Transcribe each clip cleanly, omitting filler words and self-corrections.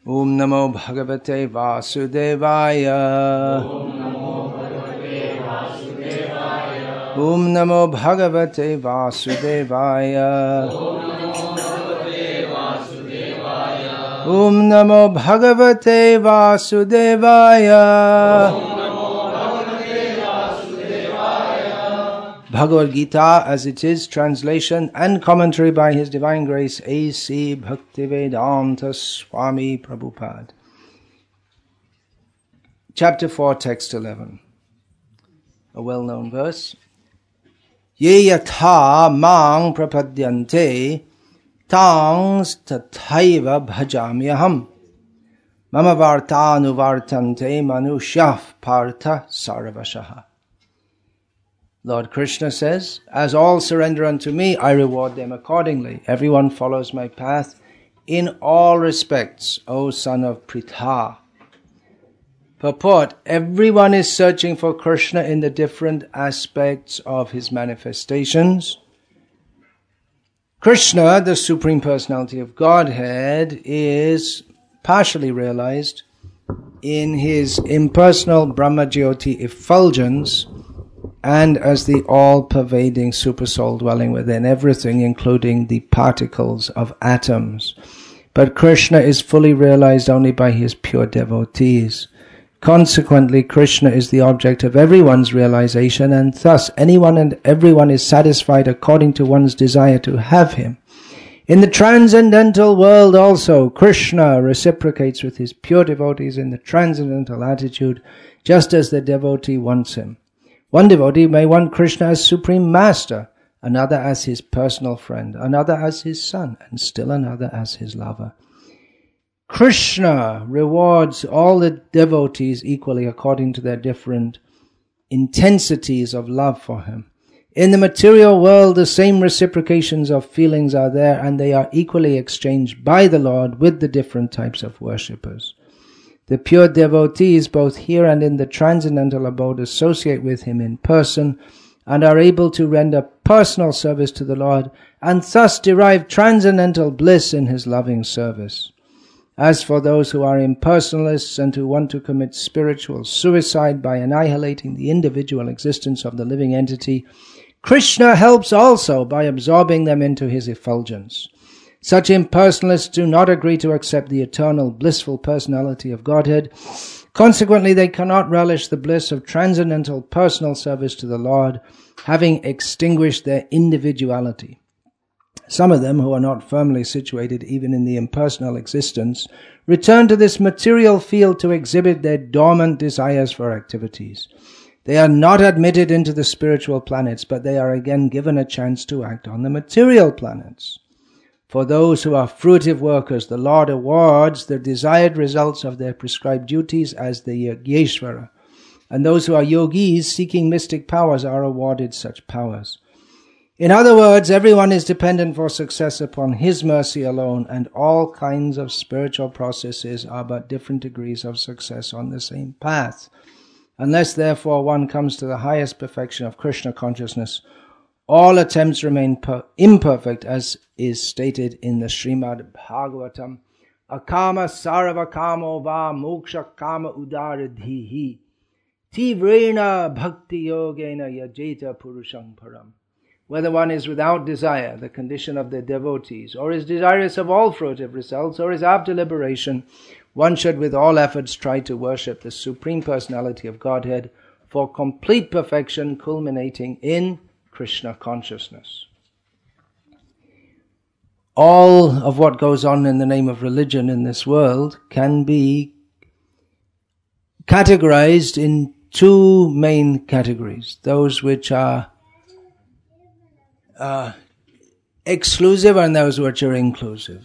Om Namo Bhagavate Vasudevaya. Om Namo Bhagavate Vasudevaya. Om Namo Bhagavate Vasudevaya. Bhagavad Gita as it is, translation and commentary by His Divine Grace A.C. Bhaktivedanta Swami Prabhupada. Chapter 4, Text 11. A well-known verse. Ye yatha mang prapadyante tangs tathaiva bhajamyaham mama vartanuvartante manushyah partha sarvashaha. Lord Krishna says, as all surrender unto me, I reward them accordingly. Everyone follows my path in all respects, O son of Pritha. Purport, everyone is searching for Krishna in the different aspects of his manifestations. Krishna, the Supreme Personality of Godhead, is partially realized in his impersonal Brahmajyoti effulgence and as the all-pervading supersoul dwelling within everything, including the particles of atoms. But Krishna is fully realized only by his pure devotees. Consequently, Krishna is the object of everyone's realization, and thus anyone and everyone is satisfied according to one's desire to have him. In the transcendental world also, Krishna reciprocates with his pure devotees in the transcendental attitude, just as the devotee wants him. One devotee may want Krishna as Supreme Master, another as his personal friend, another as his son, and still another as his lover. Krishna rewards all the devotees equally according to their different intensities of love for him. In the material world, the same reciprocations of feelings are there, and they are equally exchanged by the Lord with the different types of worshippers. The pure devotees, both here and in the transcendental abode, associate with him in person and are able to render personal service to the Lord and thus derive transcendental bliss in his loving service. As for those who are impersonalists and who want to commit spiritual suicide by annihilating the individual existence of the living entity, Krishna helps also by absorbing them into his effulgence. Such impersonalists do not agree to accept the eternal blissful personality of Godhead. Consequently, they cannot relish the bliss of transcendental personal service to the Lord, having extinguished their individuality. Some of them, who are not firmly situated even in the impersonal existence, return to this material field to exhibit their dormant desires for activities. They are not admitted into the spiritual planets, but they are again given a chance to act on the material planets. For those who are fruitive workers, the Lord awards the desired results of their prescribed duties as the Yogeshvara, and those who are yogis seeking mystic powers are awarded such powers. In other words, everyone is dependent for success upon his mercy alone, and all kinds of spiritual processes are but different degrees of success on the same path. Unless, therefore, one comes to the highest perfection of Krishna consciousness, all attempts remain imperfect, as is stated in the Srimad Bhagavatam. Akama sarva kamo va moksha kama udaradhihi tivrena bhakti yogena yajeta purusham param. Whether one is without desire, the condition of the devotees, or is desirous of all fruitive results, or is after liberation, one should with all efforts try to worship the Supreme Personality of Godhead for complete perfection, culminating in Krishna consciousness. All of what goes on in the name of religion in this world can be categorized in two main categories. Those which are exclusive and those which are inclusive.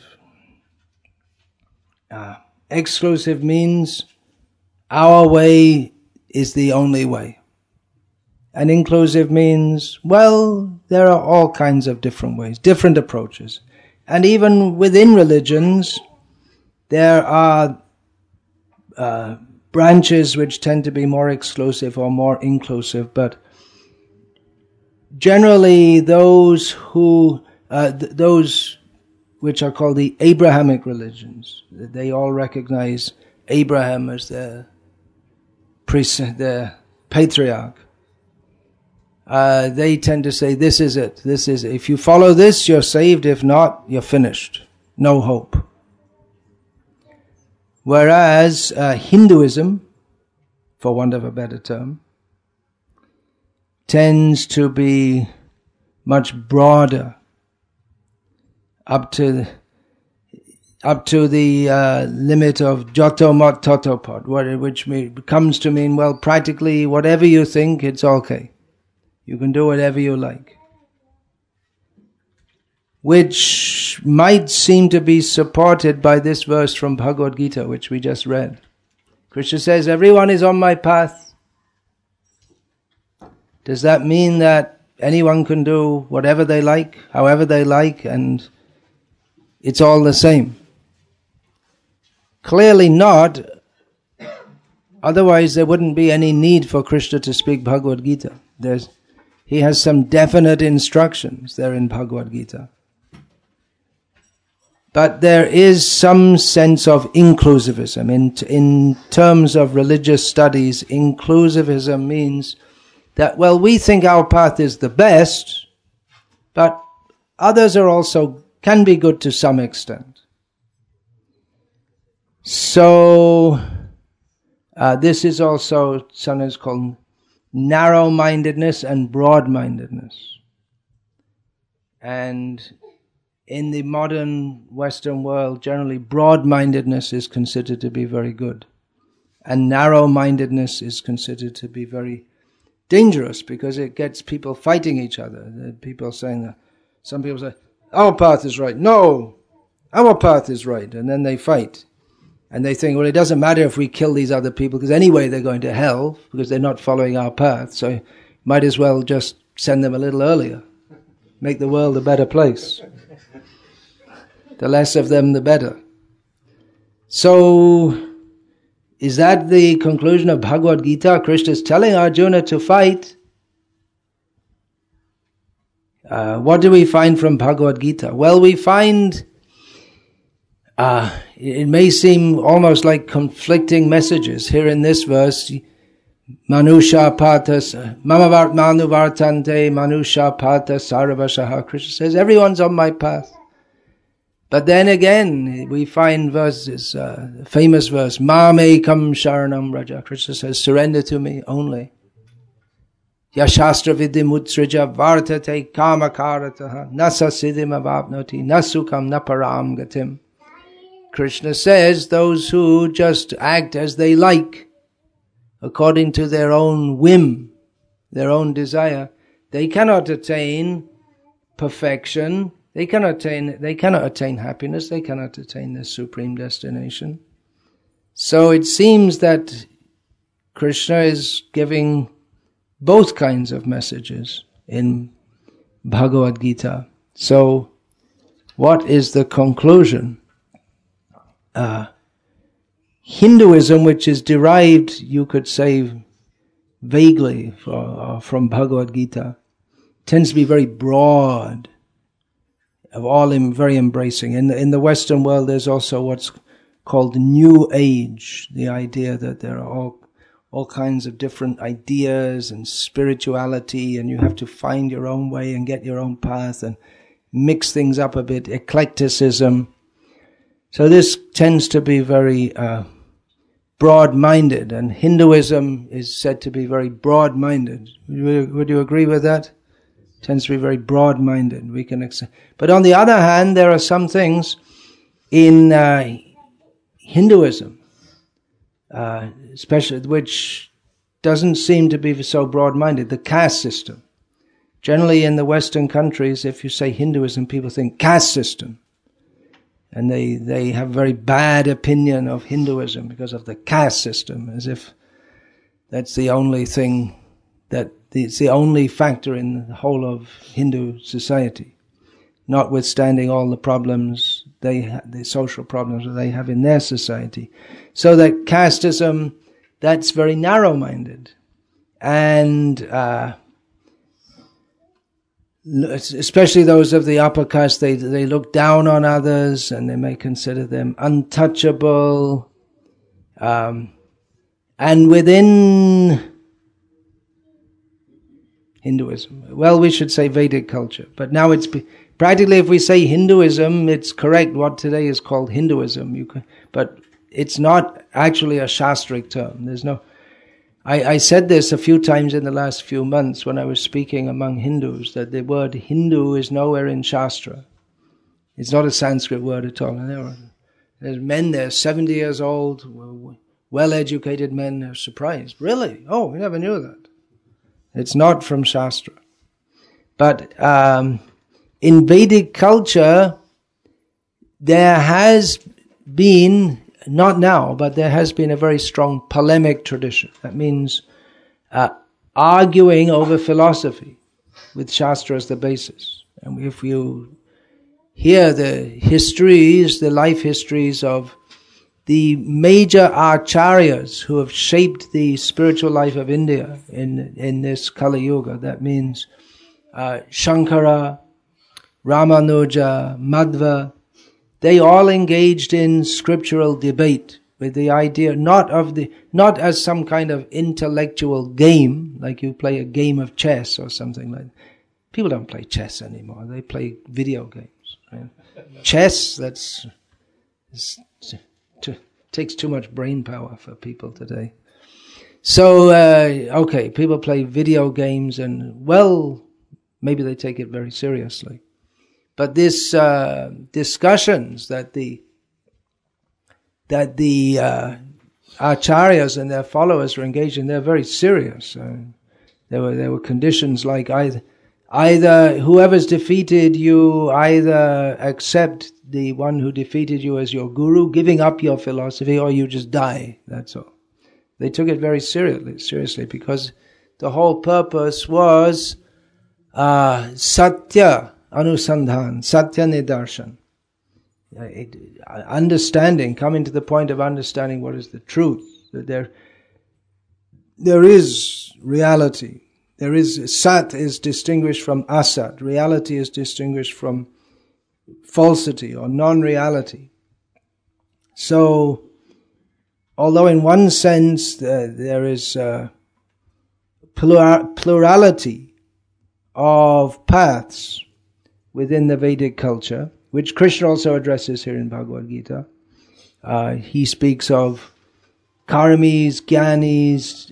Exclusive means our way is the only way. And inclusive means, well, there are all kinds of different ways, different approaches. And even within religions, there are branches which tend to be more exclusive or more inclusive, but generally those which are called the Abrahamic religions. They all recognize Abraham as their patriarch. They tend to say, this is it. This is it. If you follow this, you're saved. If not, you're finished. No hope. Whereas Hinduism, for want of a better term, tends to be much broader, up to the limit of Joto Mot Toto Pot, which comes to mean, well, practically whatever you think, it's okay. You can do whatever you like. Which might seem to be supported by this verse from Bhagavad Gita, which we just read. Krishna says, everyone is on my path. Does that mean that anyone can do whatever they like, however they like, and it's all the same? Clearly not. Otherwise there wouldn't be any need for Krishna to speak Bhagavad Gita. He has some definite instructions there in Bhagavad Gita. But there is some sense of inclusivism. In terms of religious studies, inclusivism means that, well, we think our path is the best, but others are also can be good to some extent. So, this is also sometimes called narrow-mindedness and broad-mindedness. And in the modern Western world, generally broad-mindedness is considered to be very good. And narrow-mindedness is considered to be very dangerous because it gets people fighting each other. People saying that. Some people say, our path is right. No, our path is right. And then they fight. And they think, well, it doesn't matter if we kill these other people because anyway they're going to hell because they're not following our path. So might as well just send them a little earlier. Make the world a better place. The less of them, the better. So, is that the conclusion of Bhagavad Gita? Krishna is telling Arjuna to fight. What do we find from Bhagavad Gita? Well, we find, it may seem almost like conflicting messages. Here in this verse, Manusha Patas, Mamavart Manu Vartante, Manusha Patas Sarvashaha. Krishna says, everyone's on my path. But then again, we find verses, famous verse, Mamekam Sharanam Raja. Krishna says, surrender to me only. Yashastra vidimutsrija vartate kamakarataha nasa siddhim avapnoti nasukam naparam gatim. Krishna says, those who just act as they like, according to their own whim, their own desire, they cannot attain perfection. They cannot attain happiness. They cannot attain the supreme destination. So it seems that Krishna is giving both kinds of messages in Bhagavad Gita. So, what is the conclusion? Hinduism, which is derived, you could say, vaguely from Bhagavad Gita, tends to be very broad, very embracing. In the Western world, there's also what's called the New Age, the idea that there are all kinds of different ideas and spirituality, and you have to find your own way and get your own path and mix things up a bit, eclecticism. So this tends to be very broad-minded, and Hinduism is said to be very broad-minded. Would you agree with that? Tends to be very broad-minded. We can accept. But on the other hand, there are some things in Hinduism, especially which doesn't seem to be so broad-minded. The caste system. Generally, in the Western countries, if you say Hinduism, people think caste system, and they have a very bad opinion of Hinduism because of the caste system, as if that's the only thing it's the only factor in the whole of Hindu society, notwithstanding all the problems the social problems that they have in their society. So that casteism, that's very narrow-minded. And especially those of the upper caste, they look down on others and they may consider them untouchable. And within Hinduism, well, we should say Vedic culture, but now it's practically, if we say Hinduism, it's correct what today is called Hinduism. But it's not actually a Shastric term. There's no. I said this a few times in the last few months when I was speaking among Hindus, that the word Hindu is nowhere in Shastra. It's not a Sanskrit word at all. There's men there, 70 years old, well-educated men, are surprised. Really? Oh, we never knew that. It's not from Shastra. But in Vedic culture, there has been, not now, but there has been a very strong polemic tradition. That means arguing over philosophy with Shastra as the basis. And if you hear the histories, the life histories of the major acharyas who have shaped the spiritual life of India in this Kali Yuga, that means Shankara, Ramanuja, Madhva, they all engaged in scriptural debate with the idea not as some kind of intellectual game, like you play a game of chess or something like that. People don't play chess anymore, they play video games. Right? Chess, takes too much brain power for people today. So, okay, people play video games and, well, maybe they take it very seriously. But this discussions that the acharyas and their followers were engaged in, they're very serious. There were conditions like either whoever's defeated you, either accept the one who defeated you as your guru, giving up your philosophy, or you just die. That's all. They took it very seriously, because the whole purpose was satya anusandhan, satya nidarshan. Understanding, coming to the point of understanding what is the truth. That there is reality. There is, sat is distinguished from asat. Reality is distinguished from falsity or non-reality. So, although in one sense there is plurality of paths within the Vedic culture, which Krishna also addresses here in Bhagavad Gita, he speaks of karamis, gyanis,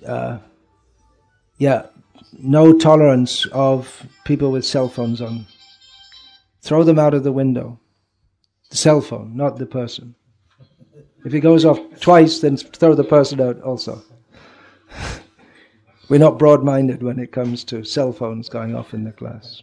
no tolerance of people with cell phones on. Throw them out of the window. The cell phone, not the person. If it goes off twice, then throw the person out also. We're not broad-minded when it comes to cell phones going off in the class.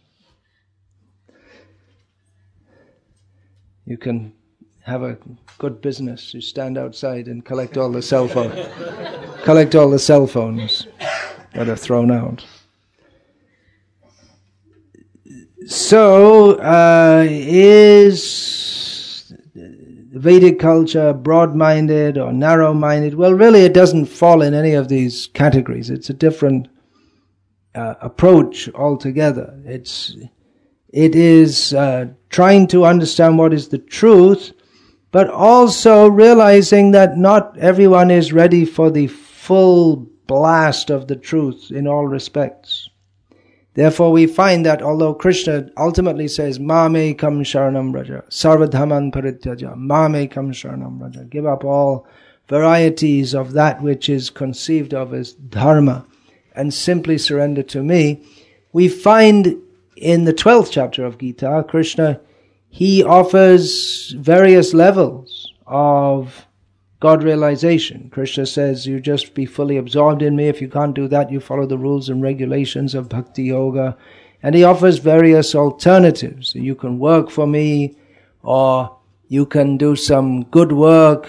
You can have a good business. You stand outside and collect all the cell phones. Collect all the cell phones that are thrown out. So, is Vedic culture broad-minded or narrow-minded? Well, really it doesn't fall in any of these categories. It's a different approach altogether. It is trying to understand what is the truth, but also realizing that not everyone is ready for the full blast of the truth in all respects. Therefore we find that although Krishna ultimately says, Mame kam sharanam raja, sarvadhaman parityaja, Mame kam sharanam raja, give up all varieties of that which is conceived of as dharma and simply surrender to me. We find in the 12th chapter of Gita, Krishna, he offers various levels of God realization. Krishna says, you just be fully absorbed in me. If you can't do that, you follow the rules and regulations of Bhakti Yoga. And he offers various alternatives. You can work for me, or you can do some good work.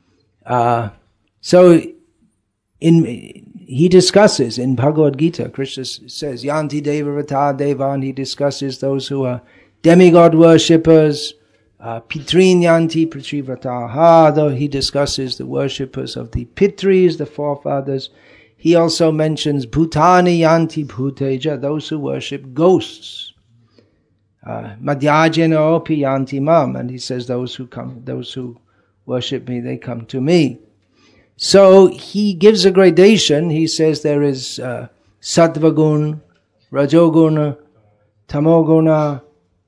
He discusses in Bhagavad Gita, Krishna says, Yanti Deva Rata Devan, he discusses those who are demigod worshippers, Pitrin Yanti Pritrivrataha, though he discusses the worshippers of the Pitris, the forefathers. He also mentions Bhutani Yanti Bhuteja, those who worship ghosts. Madhyajena opi yanti mam, and he says those who worship me, they come to me. So he gives a gradation. He says there is sattva-gun, rajoguna, tamoguna,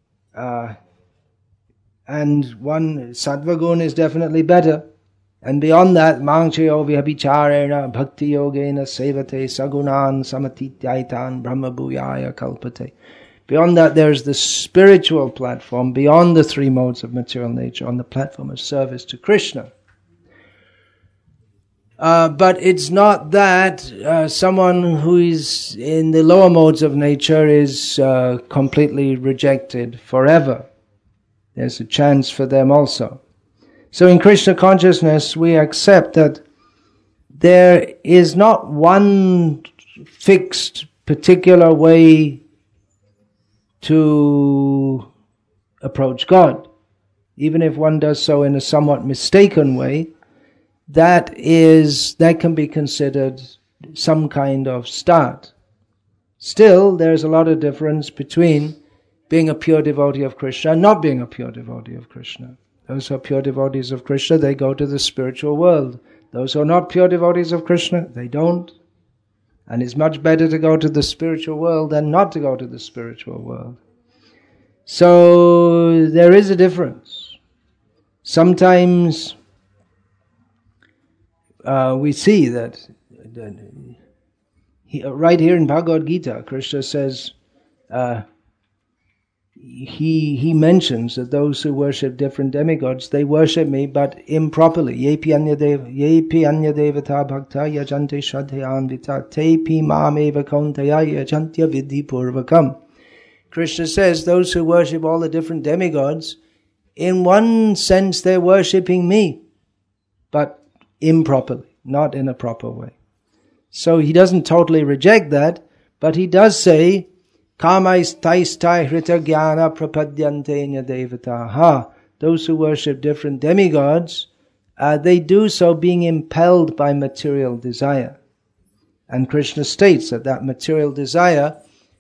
and one sattva-gun is definitely better. And beyond that, mangchayo vihabhicharena bhakti yogena sevate sagunan samatityaitan brahma bhuyaya kalpate. Beyond that, there's the spiritual platform, beyond the three modes of material nature, on the platform of service to Krishna. But it's not that someone who is in the lower modes of nature is completely rejected forever. There's a chance for them also. So in Krishna consciousness, we accept that there is not one fixed particular way to approach God. Even if one does so in a somewhat mistaken way, that can be considered some kind of start. Still, there's a lot of difference between being a pure devotee of Krishna and not being a pure devotee of Krishna. Those who are pure devotees of Krishna, they go to the spiritual world. Those who are not pure devotees of Krishna, they don't. And it's much better to go to the spiritual world than not to go to the spiritual world. So there is a difference. Sometimes we see that right here in Bhagavad Gita, Krishna says, he mentions that those who worship different demigods, they worship me, but improperly. Yepi anya devata bhakta yajante shraddhayanvita tepi mam eva kauntaya yajantya vidhi purvakam. Krishna says those who worship all the different demigods, in one sense they're worshipping me, but improperly, not in a proper way. So he doesn't totally reject that, but he does say, Kamais taistai hrita jnana prapadyantenya devataha. Those who worship different demigods, they do so being impelled by material desire. And Krishna states that material desire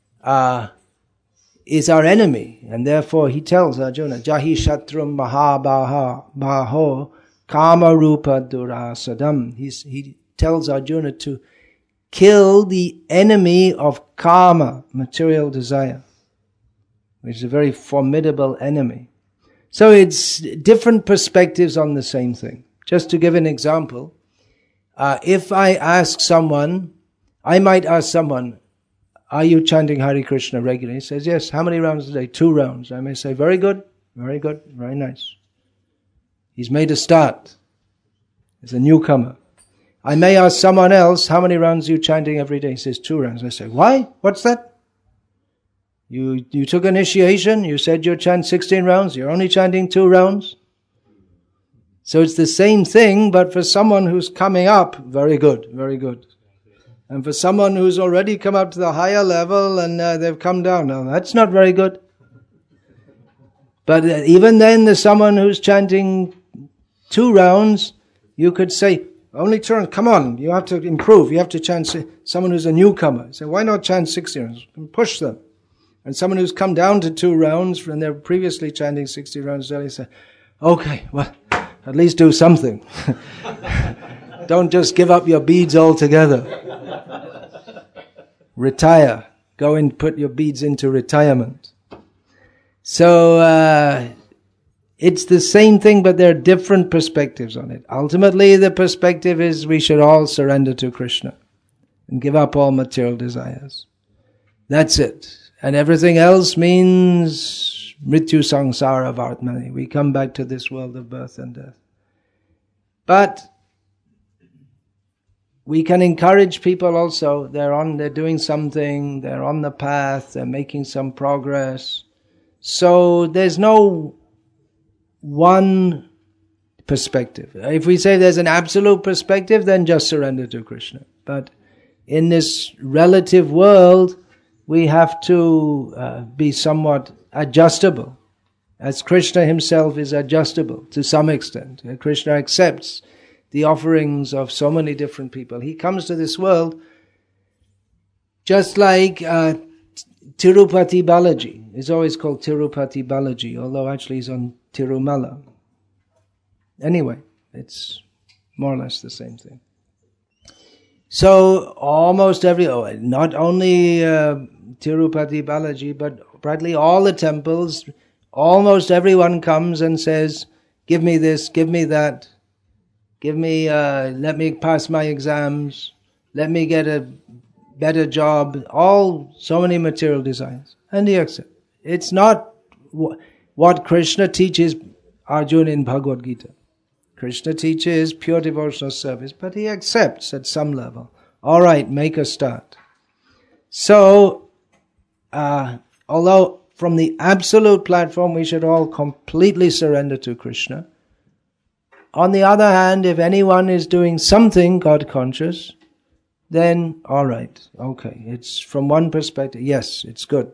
is our enemy. And therefore he tells Arjuna, Jahi shatrum baho kama rupa durasadam. He tells Arjuna to kill the enemy of karma, material desire, which is a very formidable enemy. So it's different perspectives on the same thing. Just to give an example, if I ask someone, I might ask someone, are you chanting Hare Krishna regularly? He says, yes. How many rounds a day? 2 rounds. I may say, very good, very good, very nice. He's made a start. He's a newcomer. I may ask someone else, how many rounds are you chanting every day? He says, 2 rounds. I say, why? What's that? You took initiation, you said you chant 16 rounds, you're only chanting 2 rounds. So it's the same thing, but for someone who's coming up, very good, very good. And for someone who's already come up to the higher level and they've come down, now that's not very good. But even then, there's someone who's chanting 2 rounds, you could say, only 2 rounds, come on, you have to improve, you have to chant someone who's a newcomer. So why not chant 60 rounds? Push them. And someone who's come down to 2 rounds when they're previously chanting 60 rounds, they say, okay, well, at least do something. Don't just give up your beads altogether. Retire. Go and put your beads into retirement. So, it's the same thing, but there are different perspectives on it. Ultimately, the perspective is we should all surrender to Krishna and give up all material desires. That's it. And everything else means mrityu samsara vartmani. We come back to this world of birth and death. But we can encourage people also. They're doing something, they're on the path, they're making some progress. So there's no one perspective. If we say there's an absolute perspective, then just surrender to Krishna. But in this relative world, we have to be somewhat adjustable. As Krishna himself is adjustable to some extent. Krishna accepts the offerings of so many different people. He comes to this world just like Tirupati Balaji is always called Tirupati Balaji, although actually he's on Tirumala. Anyway, it's more or less the same thing. So almost not only Tirupati Balaji, but practically all the temples, almost everyone comes and says, give me this, give me that, let me pass my exams, let me get a better job, so many material desires. And he accepts. It's not what Krishna teaches Arjuna in Bhagavad Gita. Krishna teaches pure devotional service, but he accepts at some level. All right, make a start. So, although from the absolute platform we should all completely surrender to Krishna, on the other hand, if anyone is doing something God conscious, then all right, okay, it's from one perspective, yes, it's good.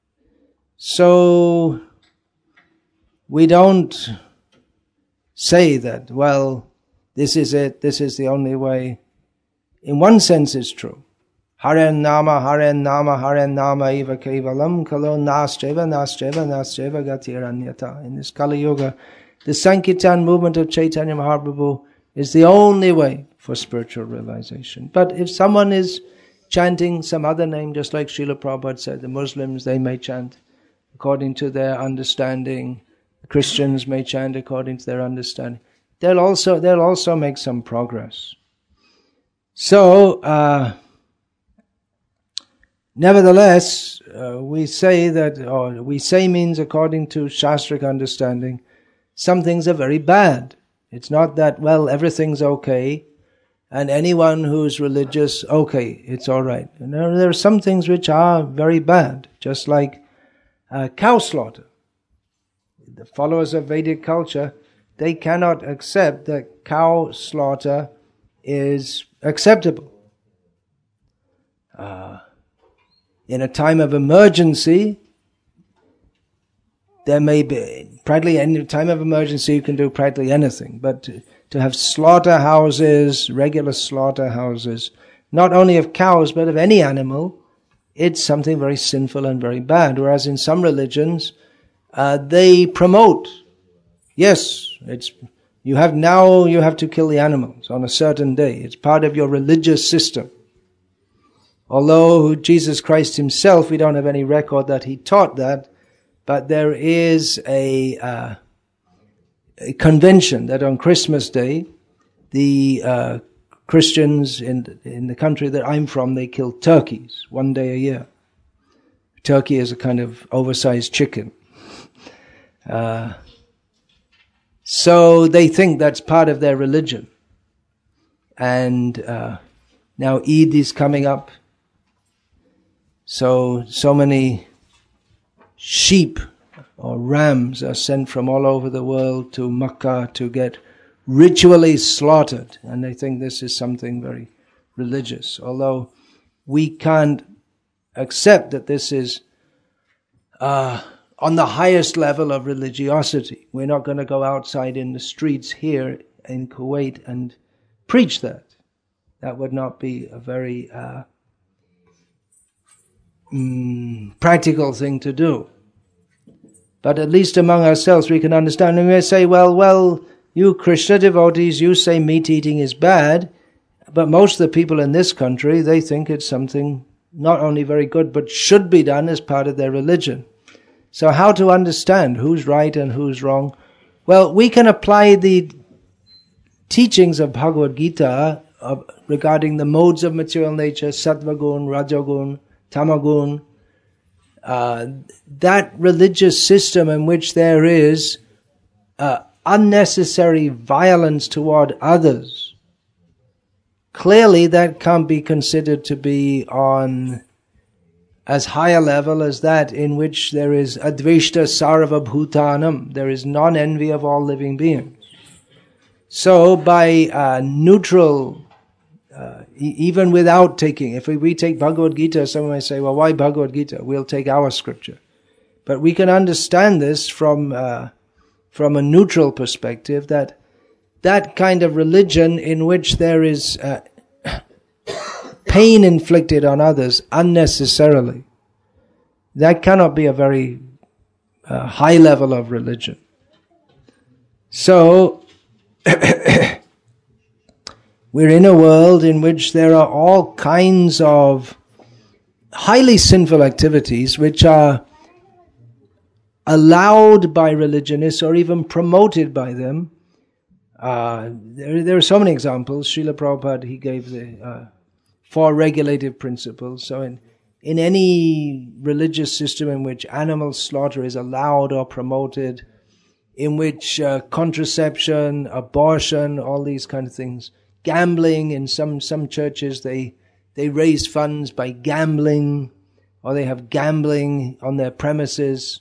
So, we don't say that, well, this is it, this is the only way. In one sense it's true. Haren nama, haren nama, haren nama eva kevalam kalo nascheva, nascheva, nascheva gatiranyata. In this Kali Yuga, the Sankirtan movement of Chaitanya Mahaprabhu is the only way for spiritual realization. But if someone is chanting some other name, just like Srila Prabhupada said, the Muslims, they may chant according to their understanding. Christians may chant according to their understanding. They'll also make some progress. So, nevertheless, we say means according to Shastric understanding, some things are very bad. It's not that, well, everything's okay, and anyone who's religious, okay, it's all right. There are some things which are very bad, just like cow slaughter. The followers of Vedic culture, they cannot accept that cow slaughter is acceptable. In a time of emergency, there may be, practically any time of emergency you can do practically anything, but to have slaughterhouses, regular slaughterhouses, not only of cows but of any animal, it's something very sinful and very bad. Whereas in some religions, they promote, yes, you have to kill the animals on a certain day. It's part of your religious system. Although Jesus Christ himself, we don't have any record that he taught that, but there is a convention that on Christmas Day, the Christians in the country that I'm from, they kill turkeys one day a year. Turkey is a kind of oversized chicken. So they think that's part of their religion. And now Eid is coming up. So many sheep or rams are sent from all over the world to Makkah to get ritually slaughtered. And they think this is something very religious. Although we can't accept that this is on the highest level of religiosity. We're not going to go outside in the streets here in Kuwait and preach that. That would not be a very practical thing to do. But at least among ourselves we can understand. And we may say, well, you Krishna devotees, you say meat eating is bad, but most of the people in this country, they think it's something not only very good, but should be done as part of their religion. So how to understand who's right and who's wrong? Well, we can apply the teachings of Bhagavad Gita regarding the modes of material nature, sattva gun, rajagun, tamagun, that religious system in which there is unnecessary violence toward others. Clearly that can't be considered to be on as high a level as that in which there is adveshta sarva bhutanam, there is non-envy of all living beings. So by neutral, even without taking, if we take Bhagavad Gita, someone may say, well, why Bhagavad Gita? We'll take our scripture. But we can understand this from a neutral perspective, that kind of religion in which there is pain inflicted on others unnecessarily, that cannot be a very high level of religion. So, we're in a world in which there are all kinds of highly sinful activities which are allowed by religionists or even promoted by them. There are so many examples. Srila Prabhupada, he gave the 4 regulative principles. So in any religious system in which animal slaughter is allowed or promoted, in which contraception, abortion, all these kind of things, gambling, in some churches they raise funds by gambling, or they have gambling on their premises.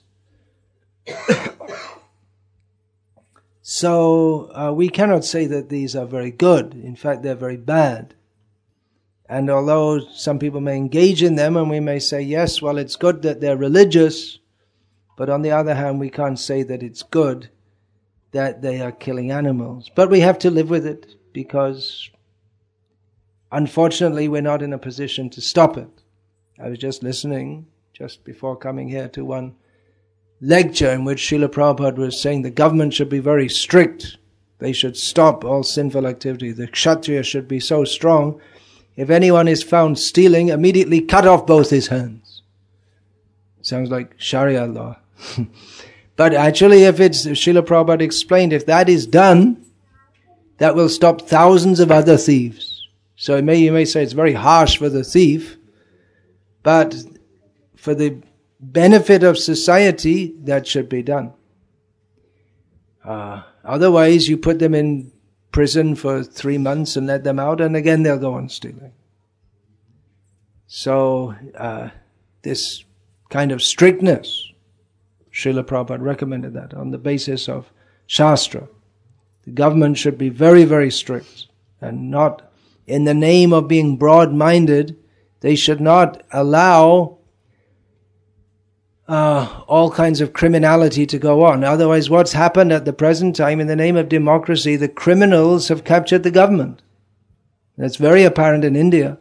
So we cannot say that these are very good. In fact, they're very bad. And although some people may engage in them, and we may say, yes, well, it's good that they're religious, but on the other hand, we can't say that it's good that they are killing animals. But we have to live with it, because unfortunately we're not in a position to stop it. I was just listening, just before coming here, to one lecture in which Srila Prabhupada was saying the government should be very strict. They should stop all sinful activity. The Kshatriya should be so strong. If anyone is found stealing, immediately cut off both his hands. Sounds like Sharia law. But actually, if Srila Prabhupada explained, if that is done, that will stop thousands of other thieves. So you may say it's very harsh for the thief, but for the benefit of society, that should be done. Otherwise, you put them in prison for 3 months and let them out, and again they'll go on stealing. So, this kind of strictness, Srila Prabhupada recommended that on the basis of Shastra. The government should be very, very strict, and not in the name of being broad-minded. They should not allow all kinds of criminality to go on. Otherwise, what's happened at the present time, in the name of democracy, the criminals have captured the government. That's very apparent in India.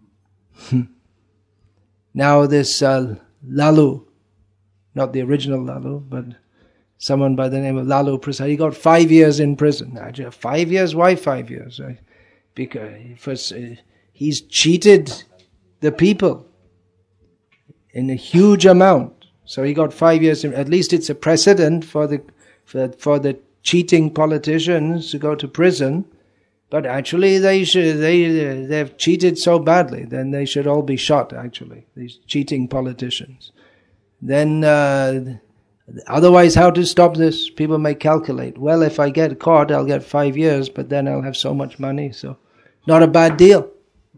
Now this Lalu, not the original Lalu, but someone by the name of Lalu Prasad, he got 5 years in prison. 5 years? Why 5 years? Because he's cheated the people in a huge amount. So he got 5 years. At least it's a precedent for the cheating politicians to go to prison. But actually, they've cheated so badly. Then they should all be shot. Actually, these cheating politicians. Then, otherwise, how to stop this? People may calculate. Well, if I get caught, I'll get 5 years, but then I'll have so much money. So, not a bad deal.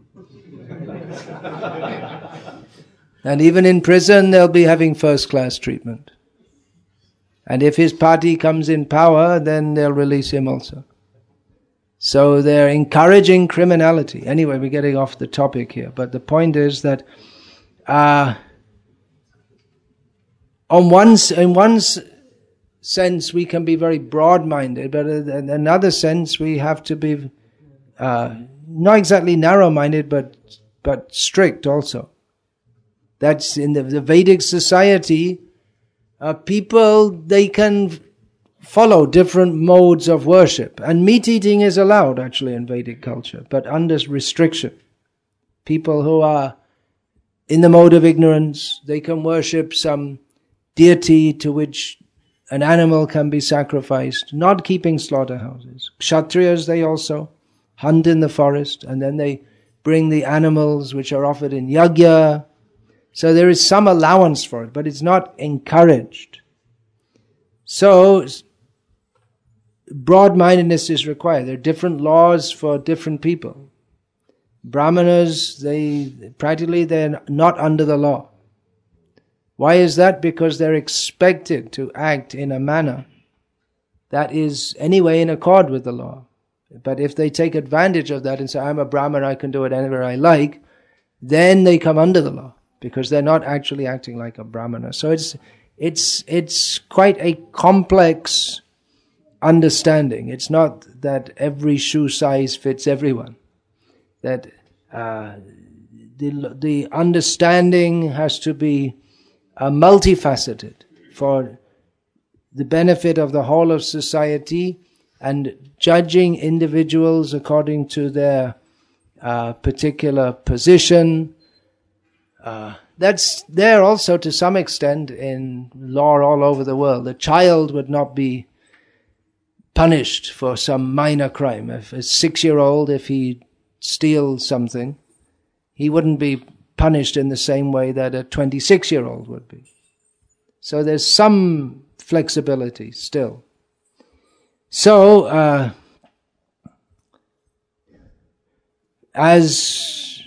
And even in prison, they'll be having first-class treatment. And if his party comes in power, then they'll release him also. So they're encouraging criminality. Anyway, we're getting off the topic here. But the point is that in one sense, we can be very broad-minded, but in another sense, we have to be not exactly narrow-minded, but strict also. That's in the Vedic society, people, they can follow different modes of worship. And meat eating is allowed actually in Vedic culture, but under restriction. People who are in the mode of ignorance, they can worship some deity to which an animal can be sacrificed, not keeping slaughterhouses. Kshatriyas, they also hunt in the forest, and then they bring the animals which are offered in yajna. So there is some allowance for it, but it's not encouraged. So, broad-mindedness is required. There are different laws for different people. Brahmanas, they're not under the law. Why is that? Because they're expected to act in a manner that is anyway in accord with the law. But if they take advantage of that and say, I'm a Brahmana, I can do whatever I like, then they come under the law, because they're not actually acting like a Brahmana. So it's quite a complex understanding. It's not that every shoe size fits everyone. That the understanding has to be are multifaceted for the benefit of the whole of society, and judging individuals according to their particular position. That's there also to some extent in law all over the world. A child would not be punished for some minor crime. If a 6-year-old, if he steals something, he wouldn't be punished in the same way that a 26-year-old would be. So there's some flexibility still. So, as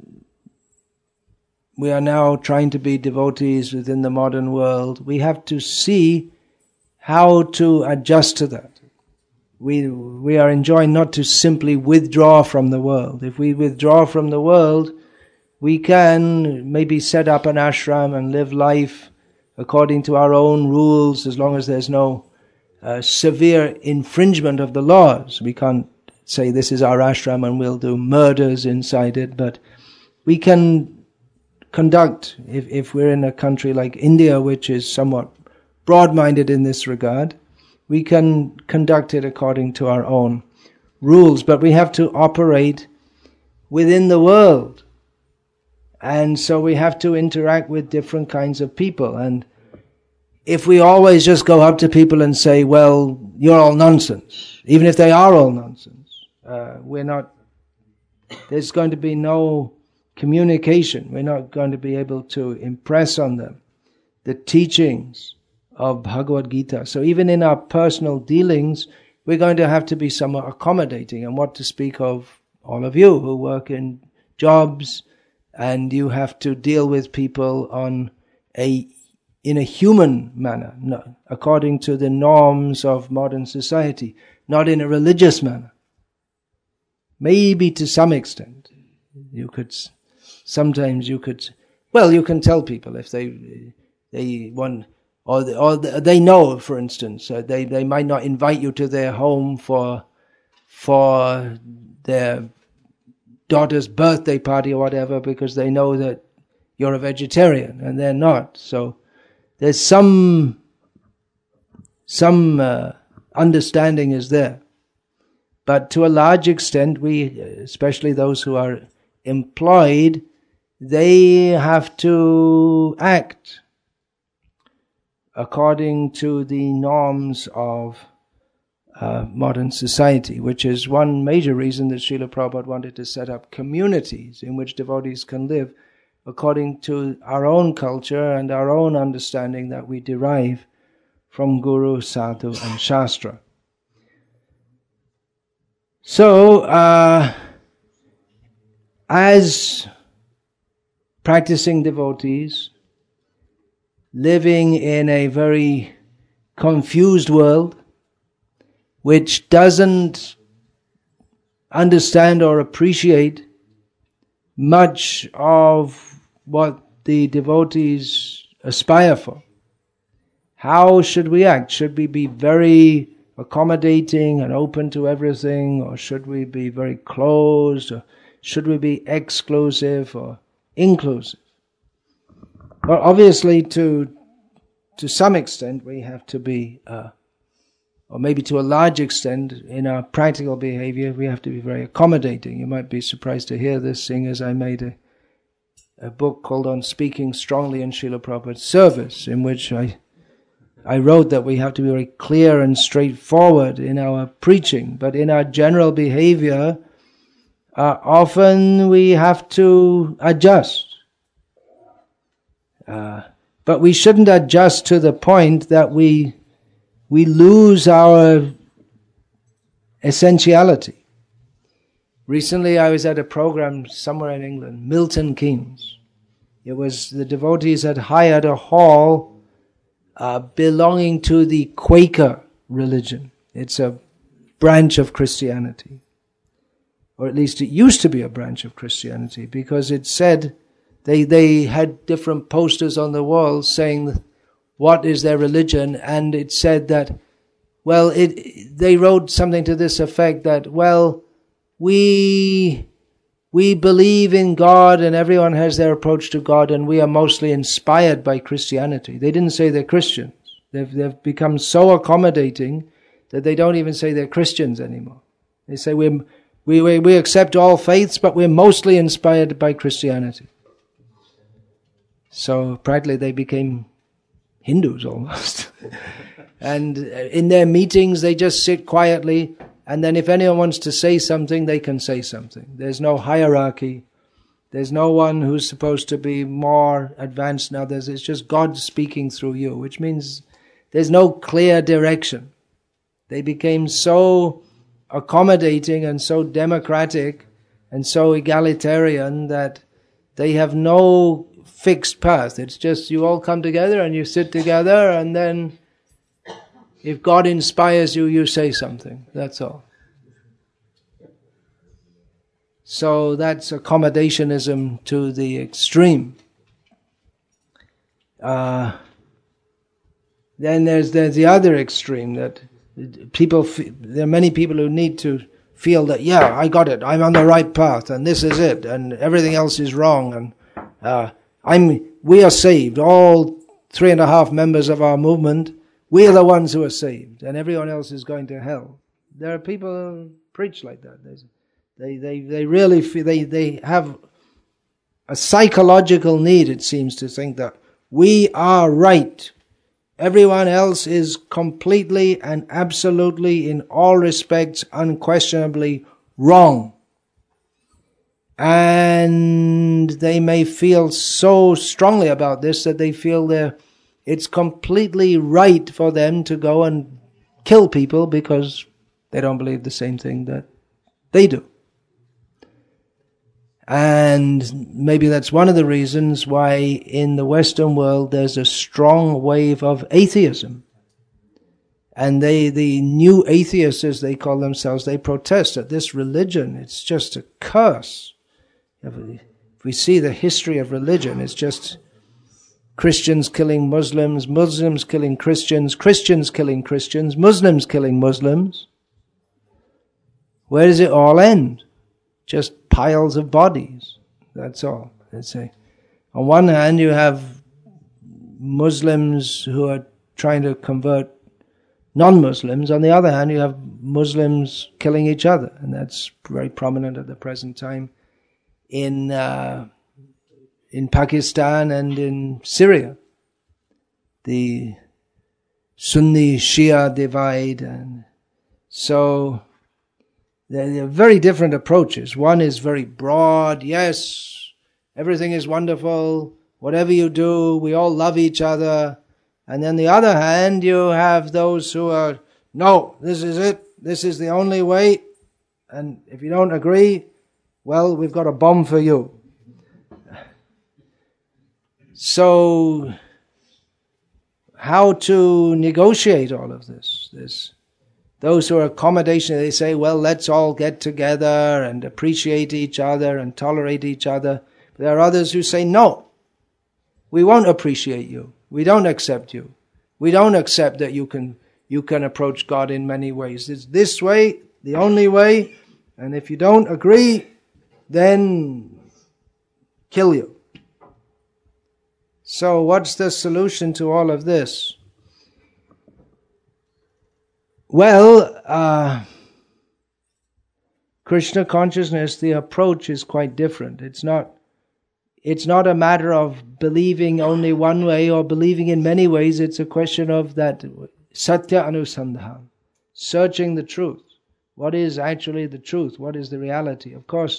we are now trying to be devotees within the modern world, we have to see how to adjust to that. We are enjoined not to simply withdraw from the world. If we withdraw from the world, we can maybe set up an ashram and live life according to our own rules, as long as there's no severe infringement of the laws. We can't say this is our ashram and we'll do murders inside it, but we can conduct, if we're in a country like India, which is somewhat broad-minded in this regard, we can conduct it according to our own rules, but we have to operate within the world. And so we have to interact with different kinds of people. And if we always just go up to people and say, well, you're all nonsense, even if they are all nonsense, there's going to be no communication. We're not going to be able to impress on them the teachings of Bhagavad Gita. So even in our personal dealings, we're going to have to be somewhat accommodating. And what to speak of all of you who work in jobs, and you have to deal with people in a human manner, according to the norms of modern society, not in a religious manner. Maybe to some extent, you can tell people if they want, or they know, for instance, they might not invite you to their home for their daughter's birthday party or whatever, because they know that you're a vegetarian and they're not. So there's some understanding is there. But to a large extent, we, especially those who are employed, they have to act according to the norms of modern society, which is one major reason that Srila Prabhupada wanted to set up communities in which devotees can live according to our own culture and our own understanding that we derive from Guru, Sadhu and Shastra. So, as practicing devotees, living in a very confused world, which doesn't understand or appreciate much of what the devotees aspire for. How should we act? Should we be very accommodating and open to everything, or should we be very closed, or should we be exclusive or inclusive? Well, obviously to some extent we have to be or maybe to a large extent, in our practical behavior, we have to be very accommodating. You might be surprised to hear this, seeing as I made a book called On Speaking Strongly in Srila Prabhupada's Service, in which I wrote that we have to be very clear and straightforward in our preaching, but in our general behavior, often we have to adjust. But we shouldn't adjust to the point that we lose our essentiality. Recently I was at a program somewhere in England, Milton Keynes. It was the devotees had hired a hall belonging to the Quaker religion. It's a branch of Christianity. Or at least it used to be a branch of Christianity, because it said, they had different posters on the walls saying what is their religion, and it said that, well, they wrote something to this effect that, well, we we believe in God and everyone has their approach to God and we are mostly inspired by Christianity. They didn't say they're Christians. They've become so accommodating that they don't even say they're Christians anymore. They say we accept all faiths, but we're mostly inspired by Christianity. So practically they became Hindus almost. And in their meetings they just sit quietly, and then if anyone wants to say something, they can say something. There's no hierarchy. There's no one who's supposed to be more advanced than others. It's just God speaking through you, which means there's no clear direction. They became so accommodating and so democratic and so egalitarian that they have no fixed path. It's just you all come together and you sit together, and then if God inspires you, you say something. That's all. So that's accommodationism to the extreme. Then there's the other extreme, that there are many people who need to feel that, yeah, I got it, I'm on the right path, and this is it, and everything else is wrong, and we are saved. All 3.5 members of our movement, we are the ones who are saved, and everyone else is going to hell. There are people who preach like that. They really feel they have a psychological need, it seems, to think that we are right. Everyone else is completely and absolutely, in all respects, unquestionably wrong. And they may feel so strongly about this that they feel it's completely right for them to go and kill people because they don't believe the same thing that they do. And maybe that's one of the reasons why in the Western world there's a strong wave of atheism. And the new atheists, as they call themselves, they protest that this religion, it's just a curse. If we see the history of religion, it's just Christians killing Muslims, Muslims killing Christians, Christians killing Christians, Muslims killing Muslims. Where does it all end? Just piles of bodies. That's all. Let's say. On one hand, you have Muslims who are trying to convert non-Muslims. On the other hand, you have Muslims killing each other, and that's very prominent at the present time in Pakistan and in Syria. The Sunni Shia divide, and so there are very different approaches. One is very broad, yes, everything is wonderful, whatever you do, we all love each other. And then the other hand, you have those who are, no, this is it, this is the only way, and if you don't agree, well, we've got a bomb for you. So, how to negotiate all of this? Those who are accommodation, they say, well, let's all get together and appreciate each other and tolerate each other. But there are others who say, no, we won't appreciate you. We don't accept you. We don't accept that you can approach God in many ways. It's this way, the only way, and if you don't agree, then kill you. So what's the solution to all of this? Well, Krishna consciousness, the approach is quite different. It's not a matter of believing only one way or believing in many ways. It's a question of that satya anusandhan, searching the truth. What is actually the truth? What is the reality? Of course,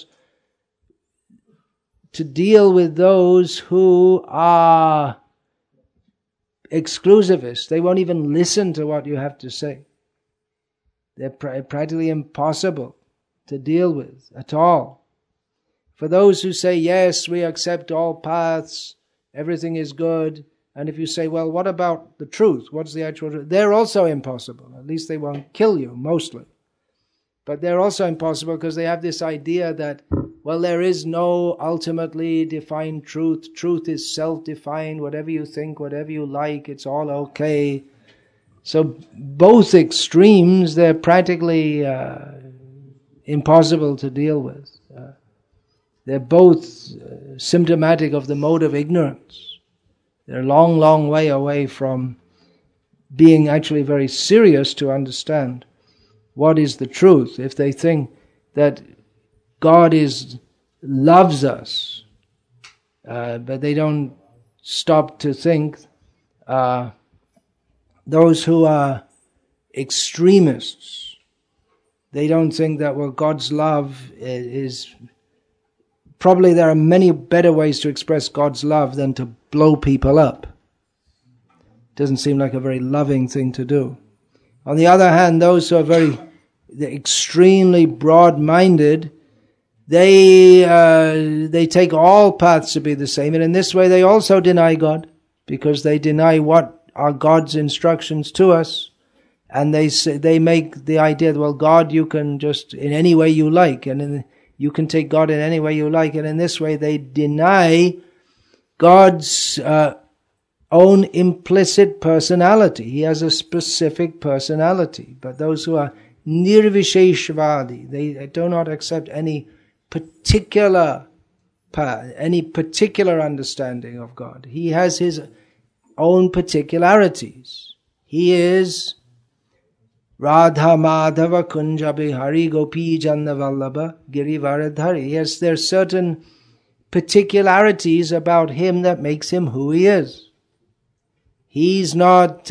to deal with those who are exclusivists, they won't even listen to what you have to say. They're practically impossible to deal with at all. For those who say, yes, we accept all paths, everything is good, and if you say, well, what about the truth? What's the actual truth? They're also impossible. At least they won't kill you, mostly. But they're also impossible because they have this idea that, well, there is no ultimately defined truth. Truth is self-defined. Whatever you think, whatever you like, it's all okay. So both extremes, they're practically impossible to deal with. They're both symptomatic of the mode of ignorance. They're a long, long way away from being actually very serious to understand what is the truth. If they think that God loves us, but they don't stop to think, those who are extremists, they don't think that, well, God's love is... Probably there are many better ways to express God's love than to blow people up. Doesn't seem like a very loving thing to do. On the other hand, those who are extremely broad-minded, they take all paths to be the same, and in this way they also deny God, because they deny what are God's instructions to us, and they make the idea that, well, God you can just in any way you like, and you can take God in any way you like, and in this way they deny God's own implicit personality. He has a specific personality. But those who are nirvisheshvadi, they do not accept any particular understanding of God. He has his own particularities. He is Radha Madhava Kunja Bihari Gopi Janna Vallabha Girivaradhari. Yes, there are certain particularities about him that makes him who he is. He's not,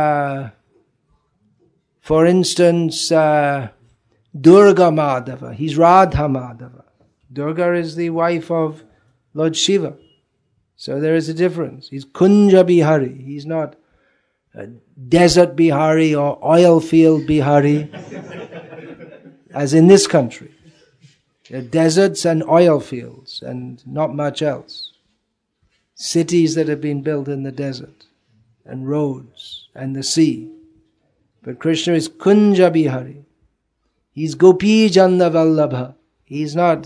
for instance, Durga Madhava. He's Radha Madhava. Durga is the wife of Lord Shiva. So there is a difference. He's Kunja Bihari. He's not Desert Bihari or oil field Bihari, as in this country. There are deserts and oil fields and not much else. Cities that have been built in the desert, and roads and the sea. But Krishna is Kunja Bihari. He's Gopi Janna Vallabha. He's not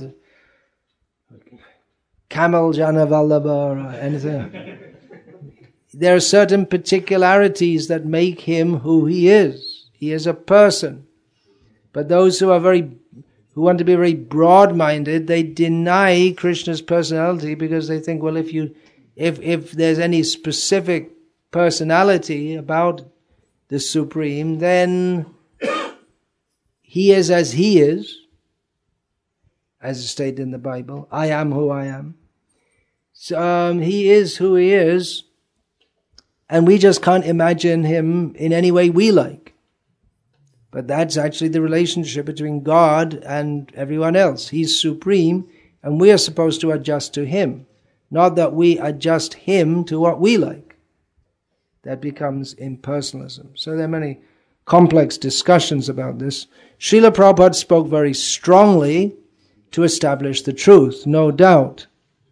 Camel Janna Vallabha or anything. There are certain particularities that make him who he is. He is a person. But those who want to be very broad-minded, they deny Krishna's personality because they think, well, if there's any specific personality about the Supreme, then he is as he is, as stated in the Bible. I am who I am. So, he is who he is. And we just can't imagine him in any way we like. But that's actually the relationship between God and everyone else. He's supreme, and we are supposed to adjust to him. Not that we adjust him to what we like. That becomes impersonalism. So there are many complex discussions about this. Srila Prabhupada spoke very strongly to establish the truth, no doubt.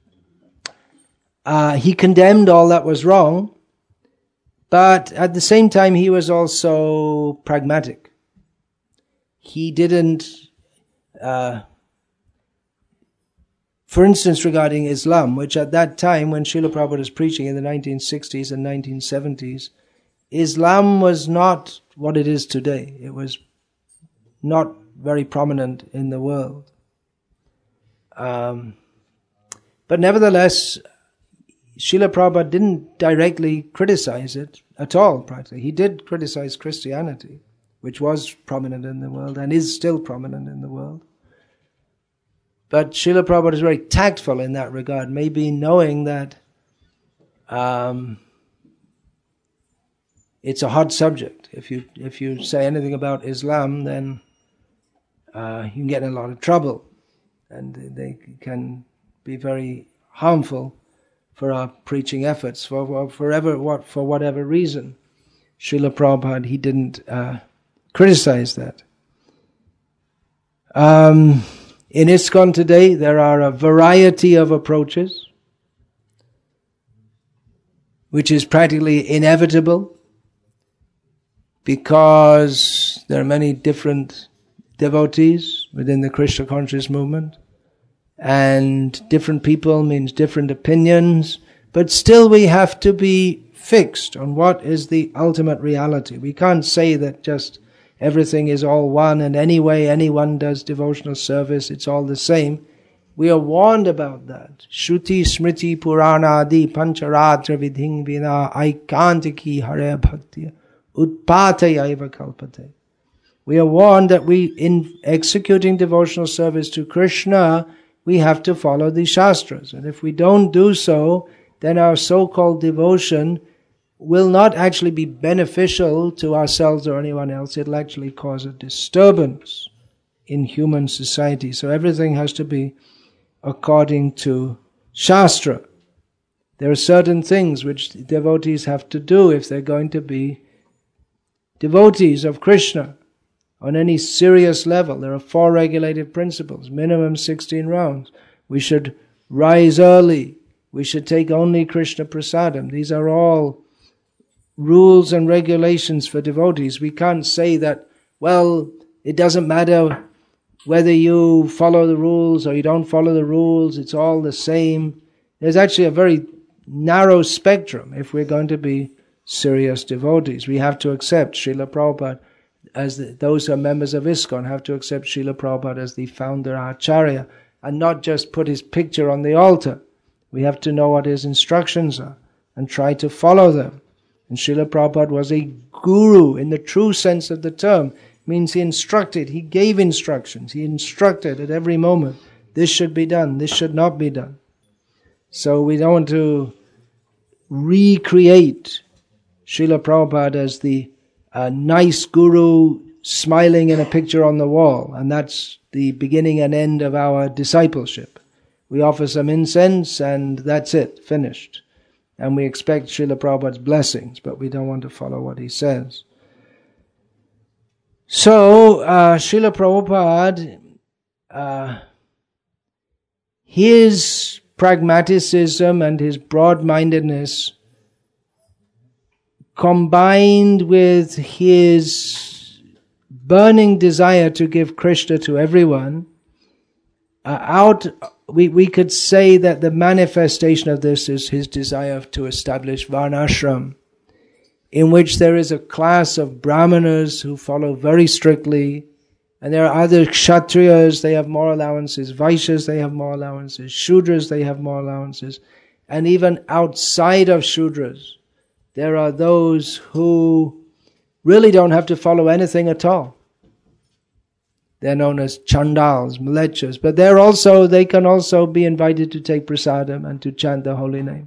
He condemned all that was wrong, but at the same time, he was also pragmatic. He didn't, for instance, regarding Islam, which at that time, when Srila Prabhupada was preaching in the 1960s and 1970s, Islam was not what it is today. It was not very prominent in the world. But nevertheless, Srila Prabhupada didn't directly criticize it at all, practically. He did criticize Christianity, which was prominent in the world and is still prominent in the world. But Srila Prabhupada is very tactful in that regard, maybe knowing that it's a hot subject. If you say anything about Islam, then you can get in a lot of trouble, and they can be very harmful for our preaching efforts, for whatever reason. Srila Prabhupada, he didn't criticize that. In ISKCON today, there are a variety of approaches, which is practically inevitable, because there are many different devotees within the Krishna conscious movement. And different people means different opinions, but still we have to be fixed on what is the ultimate reality. We can't say that just everything is all one, and any way anyone does devotional service, it's all the same. We are warned about that. Shruti smriti purana adi pancharatra vidhing vina aikantiki hare bhakti utpatayaiva kalpate. We are warned that in executing devotional service to Krishna, we have to follow the Shastras. And if we don't do so, then our so-called devotion will not actually be beneficial to ourselves or anyone else. It'll actually cause a disturbance in human society. So everything has to be according to Shastra. There are certain things which devotees have to do if they're going to be devotees of Krishna on any serious level. There are 4 regulative principles, minimum 16 rounds. We should rise early. We should take only Krishna prasadam. These are all rules and regulations for devotees. We can't say that, well, it doesn't matter whether you follow the rules or you don't follow the rules, it's all the same. There's actually a very narrow spectrum if we're going to be serious devotees. We have to accept Srila Prabhupada as those who are members of ISKCON have to accept Srila Prabhupada as the founder Acharya and not just put his picture on the altar. We have to know what his instructions are and try to follow them. And Srila Prabhupada was a guru in the true sense of the term. It means he instructed, he gave instructions, he instructed at every moment. This should be done, this should not be done. So we don't want to recreate Srila Prabhupada as the nice guru smiling in a picture on the wall, and that's the beginning and end of our discipleship. We offer some incense and that's it, finished. And we expect Srila Prabhupada's blessings, but we don't want to follow what he says. So, Srila Prabhupada, his pragmaticism and his broad-mindedness combined with his burning desire to give Krishna to everyone, we could say that the manifestation of this is his desire to establish Varnashram, in which there is a class of Brahmanas who follow very strictly, and there are other Kshatriyas, they have more allowances, Vaishyas, they have more allowances, Shudras, they have more allowances, and even outside of Shudras, there are those who really don't have to follow anything at all. They're known as Chandals, Mlechas, but they can also be invited to take prasadam and to chant the holy name.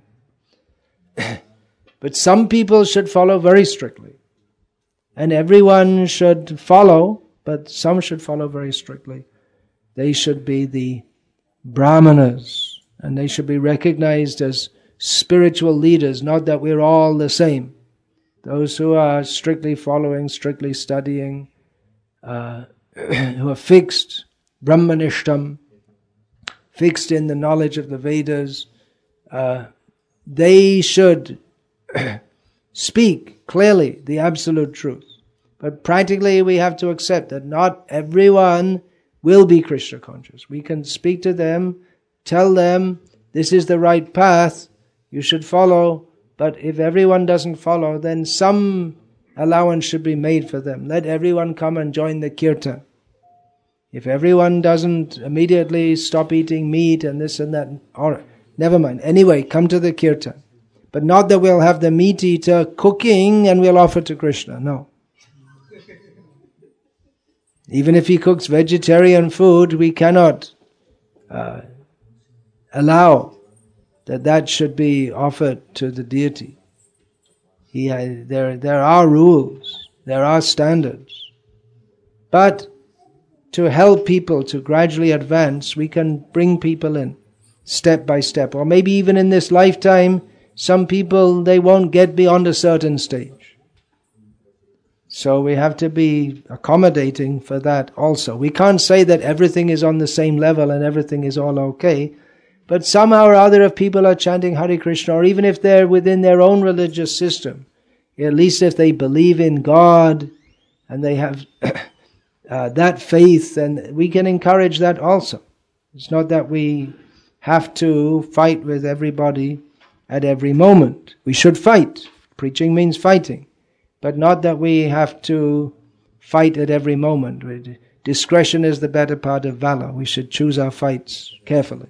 But some people should follow very strictly. And everyone should follow, but some should follow very strictly. They should be the Brahmanas, and they should be recognized as spiritual leaders, not that we're all the same. Those who are strictly following, strictly studying, who are fixed, Brahmanishtam, fixed in the knowledge of the Vedas, they should speak clearly the absolute truth. But practically we have to accept that not everyone will be Krishna conscious. We can speak to them, tell them, this is the right path, you should follow, but if everyone doesn't follow, then some allowance should be made for them. Let everyone come and join the kirtan. If everyone doesn't immediately stop eating meat and this and that, or never mind. Anyway, come to the kirtan. But not that we'll have the meat eater cooking and we'll offer to Krishna. No. Even if he cooks vegetarian food, we cannot allow that should be offered to the deity. There are rules, there are standards. But to help people to gradually advance, we can bring people in step by step. Or maybe even in this lifetime, some people, they won't get beyond a certain stage. So we have to be accommodating for that also. We can't say that everything is on the same level and everything is all okay. But somehow or other, if people are chanting Hare Krishna, or even if they're within their own religious system, at least if they believe in God and they have that faith, then we can encourage that also. It's not that we have to fight with everybody at every moment. We should fight. Preaching means fighting. But not that we have to fight at every moment. discretion is the better part of valor. We should choose our fights carefully.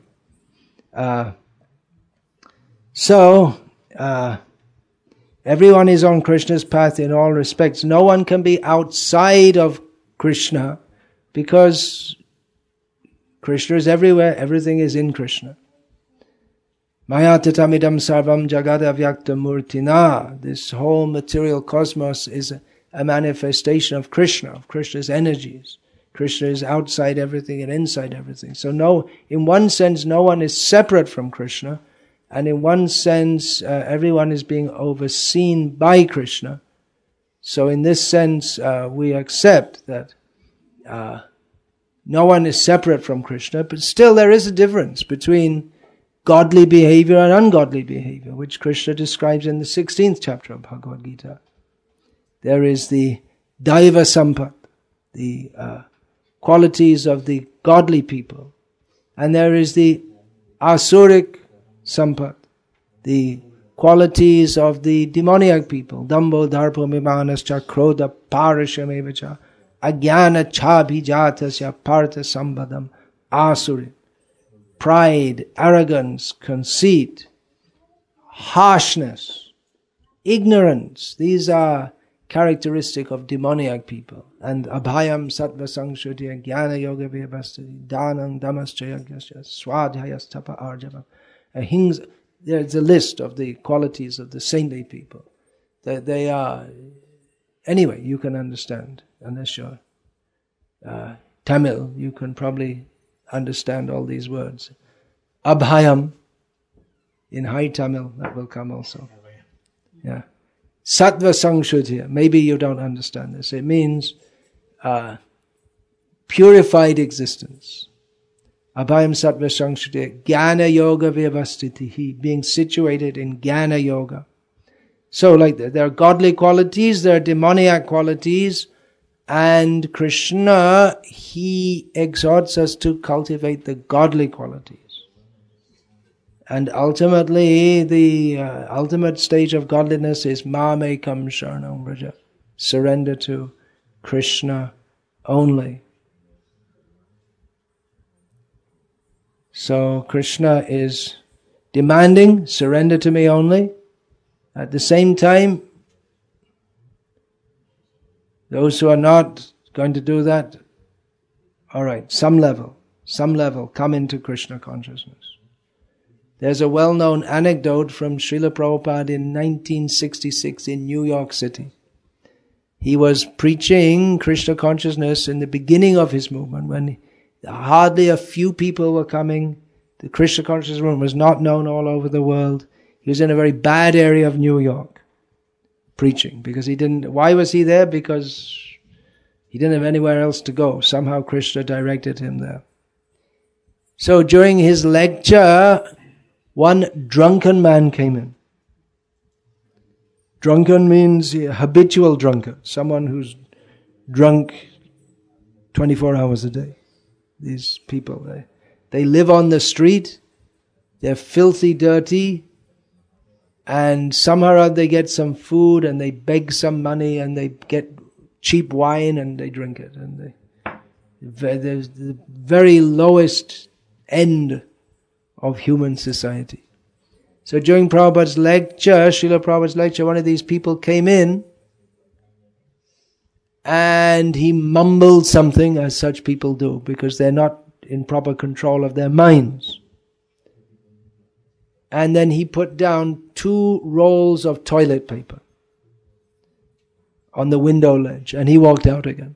Everyone is on Krishna's path in all respects. No one can be outside of Krishna because Krishna is everywhere. Everything is in Krishna. Maya tatamidam sarvam jagad avyakta murtina. This whole material cosmos is a manifestation of Krishna, of Krishna's energies. Krishna is outside everything and inside everything. So in one sense, no one is separate from Krishna. And in one sense, everyone is being overseen by Krishna. So in this sense, we accept that no one is separate from Krishna, but still there is a difference between godly behavior and ungodly behavior, which Krishna describes in the 16th chapter of Bhagavad Gita. There is the Daiva Sampat, the qualities of the godly people, and there is the Asuric Sampat, the qualities of the demoniac people. Dambo dharpo mimanascha krodha parashamevacha agyana chabhijatasya partha sambadam asuri. Pride, arrogance, conceit, harshness, ignorance. These are characteristic of demoniac people. And abhayam sattva sangshrutya jnana yoga vyavastati danam damaschayagya swadhyayas tapa arjava. There's a list of the qualities of the saintly people. They are, anyway, you can understand, unless you're Tamil, you can probably understand all these words. Abhayam, in High Tamil, that will come also. Yeah. Sattva Sangshrutya, maybe you don't understand this. It means purified existence. Abhayam Sattva Sangshrutya, Jnana Yoga Vyavastitihi, being situated in Jnana Yoga. So like that, there are godly qualities, there are demoniac qualities, and Krishna, he exhorts us to cultivate the godly qualities. And ultimately, the ultimate stage of godliness is Mamekam Sharanam Vraja, surrender to Krishna only. So Krishna is demanding, surrender to me only. At the same time, those who are not going to do that, all right, some level, come into Krishna consciousness. There's a well-known anecdote from Srila Prabhupada in 1966 in New York City. He was preaching Krishna consciousness in the beginning of his movement when hardly a few people were coming. The Krishna consciousness movement was not known all over the world. He was in a very bad area of New York preaching because why was he there? Because he didn't have anywhere else to go. Somehow Krishna directed him there. So during his lecture, one drunken man came in. Drunken means a habitual drunkard, someone who's drunk 24 hours a day. These people, they live on the street, they're filthy, dirty, and somehow or other they get some food and they beg some money and they get cheap wine and they drink it. And there's the very lowest end of human society. So during Prabhupada's lecture, Srila Prabhupada's lecture, one of these people came in and he mumbled something, as such people do, because they're not in proper control of their minds. And then he put down 2 rolls of toilet paper on the window ledge and he walked out again.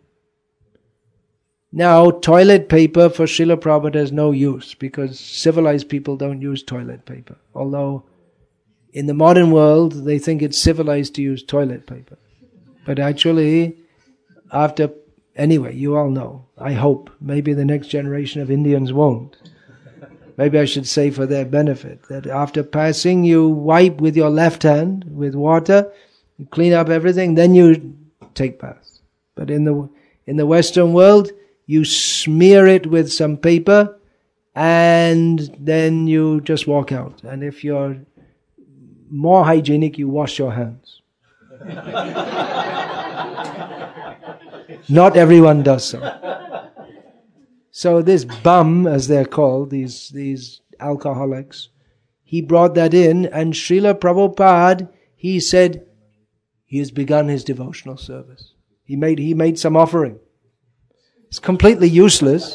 Now, toilet paper for Srila Prabhupada has no use because civilized people don't use toilet paper. Although in the modern world, they think it's civilized to use toilet paper. But actually, anyway, you all know, I hope, maybe the next generation of Indians won't. Maybe I should say for their benefit, that after passing, you wipe with your left hand with water, you clean up everything, then you take bath. But in the Western world, you smear it with some paper and then you just walk out. And if you're more hygienic, you wash your hands. Not everyone does so. So this bum, as they're called, these alcoholics, he brought that in, and Srila Prabhupada, he said, he has begun his devotional service. He made some offering. It's completely useless.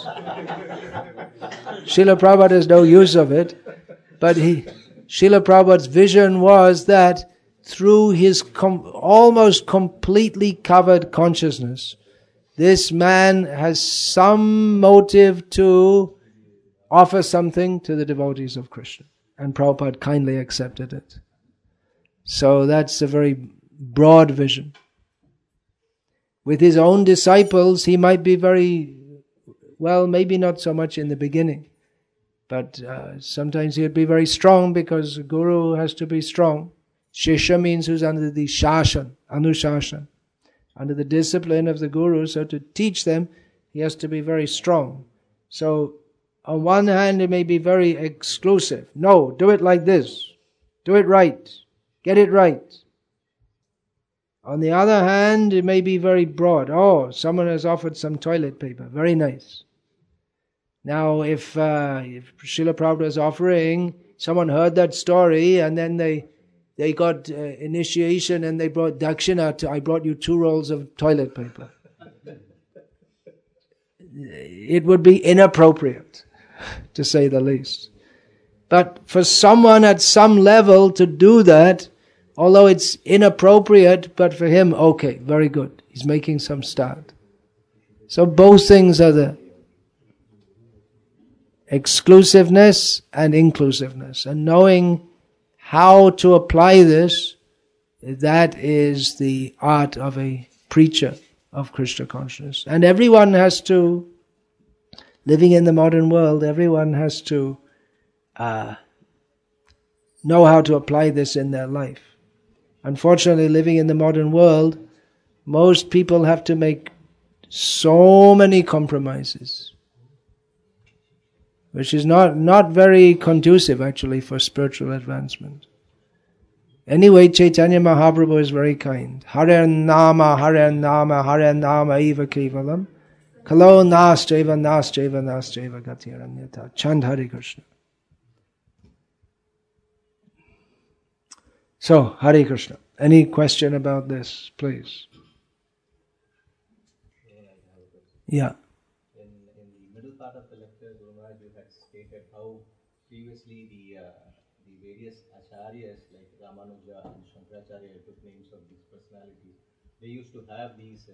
Srila Prabhupada has no use of it, but Srila Prabhupada's vision was that through his almost completely covered consciousness, this man has some motive to offer something to the devotees of Krishna. And Prabhupada kindly accepted it. So that's a very broad vision. With his own disciples, he might be very, well, maybe not so much in the beginning. But sometimes he'd be very strong because the Guru has to be strong. Shishya means who's under the shashan, anushashan, under the discipline of the Guru. So to teach them, he has to be very strong. So on one hand, it may be very exclusive. No, do it like this. Do it right. Get it right. On the other hand, it may be very broad. Oh, someone has offered some toilet paper. Very nice. Now, if Srila Prabhupada is offering, someone heard that story and then they got initiation and they brought dakshina. I brought you 2 rolls of toilet paper. It would be inappropriate, to say the least. But for someone at some level to do that, although it's inappropriate, but for him, okay, very good. He's making some start. So both things are there. Exclusiveness and inclusiveness. And knowing how to apply this, that is the art of a preacher of Krishna consciousness. And everyone has to, living in the modern world, everyone has to know how to apply this in their life. Unfortunately, living in the modern world, most people have to make so many compromises, which is not very conducive actually for spiritual advancement. Anyway, Chaitanya Mahaprabhu is very kind. Hare Nama, Hare Nama, Hare Nama eva kevalam. Kalo nascheva, nascheva, nascheva gatiranyata. Chant Hare Krishna. So, Hare Krishna. Any question about this, please? Yeah. In the middle part of the lecture, Guru Maharaj, you had stated how previously the various acharyas like Ramanuja and Shankaracharya took names of these personalities. They used to have these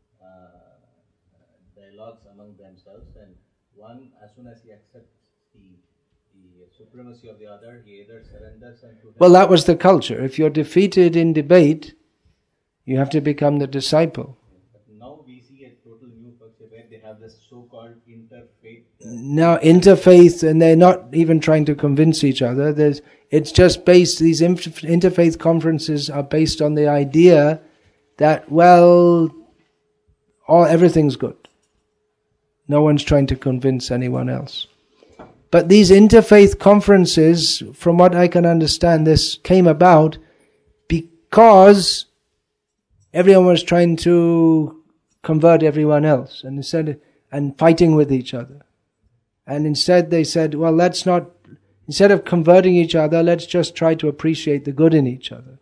dialogues among themselves, and one, as soon as he accepts the supremacy of the other, he either surrenders and... Well, that was the culture. If you're defeated in debate, you have to become the disciple. But now we see a total new culture where they have this so-called interfaith... Now, interfaith, and they're not even trying to convince each other. It's just based, these interfaith conferences are based on the idea that, well, everything's good. No one's trying to convince anyone else. But these interfaith conferences, from what I can understand, this came about because everyone was trying to convert everyone else and fighting with each other. And instead they said, well, instead of converting each other, let's just try to appreciate the good in each other.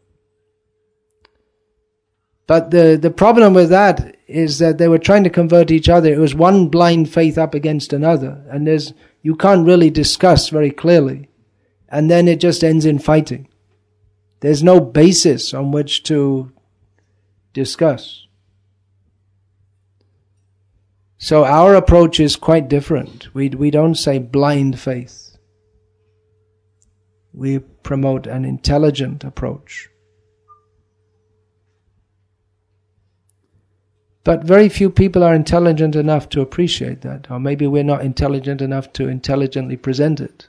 But the problem with that is that they were trying to convert each other. It was one blind faith up against another. And you can't really discuss very clearly. And then it just ends in fighting. There's no basis on which to discuss. So our approach is quite different. We don't say blind faith. We promote an intelligent approach. But very few people are intelligent enough to appreciate that. Or maybe we're not intelligent enough to intelligently present it.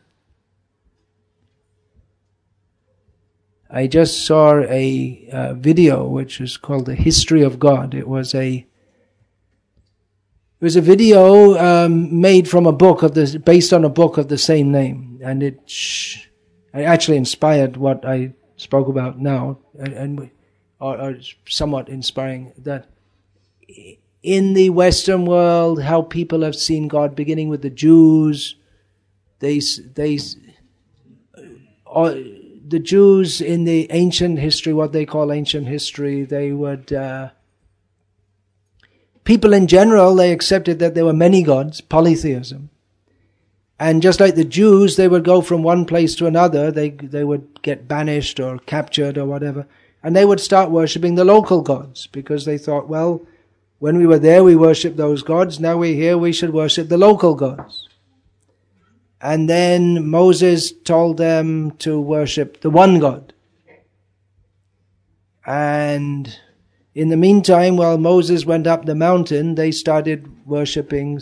I just saw a video which is called The History of God. It was a video made from a book based on a book of the same name. And it actually inspired what I spoke about now, or somewhat inspiring that. in the Western world, how people have seen God, beginning with the Jews. The Jews in the ancient history, what they call ancient history, they would, people in general, they accepted that there were many gods, polytheism. And just like the Jews, they would go from one place to another, they would get banished or captured or whatever, and they would start worshipping the local gods, because they thought, well, when we were there, we worshipped those gods, now we're here, we should worship the local gods. And then Moses told them to worship the one God. And in the meantime, while Moses went up the mountain, they started worshipping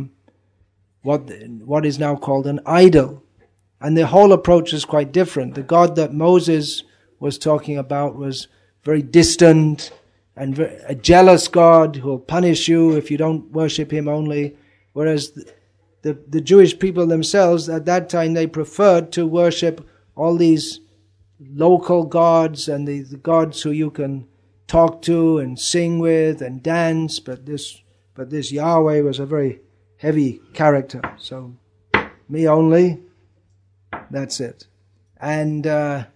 what is now called an idol. And the whole approach is quite different. The God that Moses was talking about was very distant and a jealous God who will punish you if you don't worship him only. Whereas the Jewish people themselves, at that time, they preferred to worship all these local gods and the gods who you can talk to and sing with and dance. But this Yahweh was a very heavy character. So, me only, that's it. And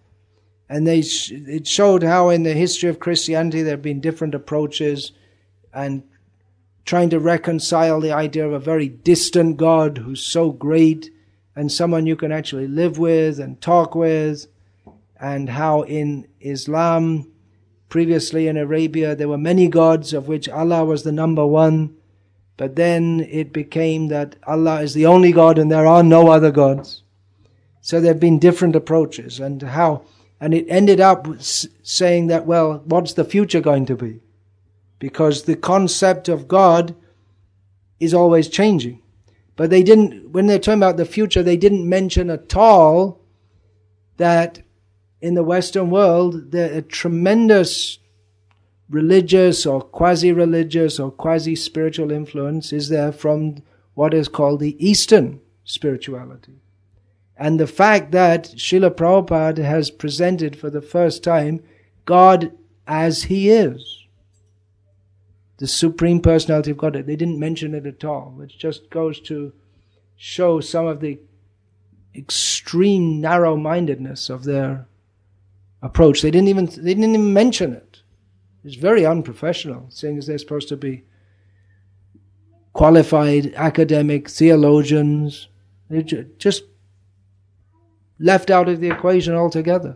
it showed how in the history of Christianity there have been different approaches, and trying to reconcile the idea of a very distant God who's so great and someone you can actually live with and talk with, and how in Islam, previously in Arabia, there were many gods of which Allah was the number one, but then it became that Allah is the only God and there are no other gods. So there have been different approaches, and it ended up saying that, well, what's the future going to be? Because the concept of God is always changing. But when they're talking about the future, they didn't mention at all that in the Western world, there are tremendous religious or quasi-religious or quasi-spiritual influence is there from what is called the Eastern spirituality. And the fact that Srila Prabhupada has presented for the first time God as He is, the Supreme Personality of Godhead, they didn't mention it at all, which just goes to show some of the extreme narrow-mindedness of their approach. They didn't even mention it. It's very unprofessional, seeing as they're supposed to be qualified academic theologians. They're just left out of the equation altogether.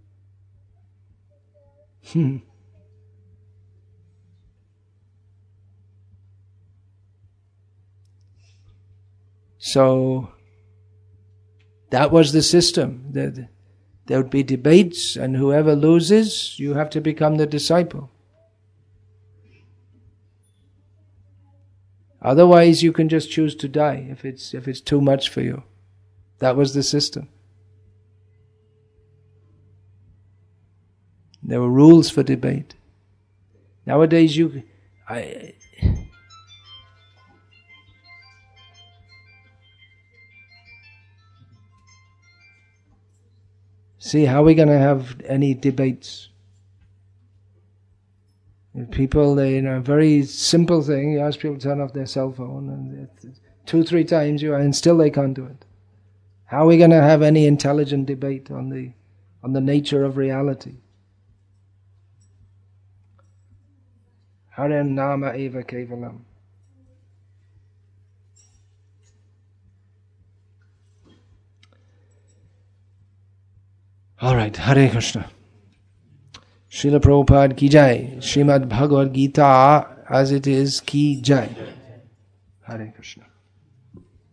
So that was the system. There would be debates, and whoever loses, you have to become the disciple. Otherwise, you can just choose to die if it's too much for you. That was the system. There were rules for debate. Nowadays, see, how are we going to have any debates? People, a very simple thing, you ask people to turn off their cell phone, and 2-3 times and still they can't do it. How are we going to have any intelligent debate on the nature of reality? Haran nama eva kevalam. All right, Hare Krishna. Srila Prabhupada ki jai. Srimad Bhagavad Gita as it is ki jai. Hare Krishna.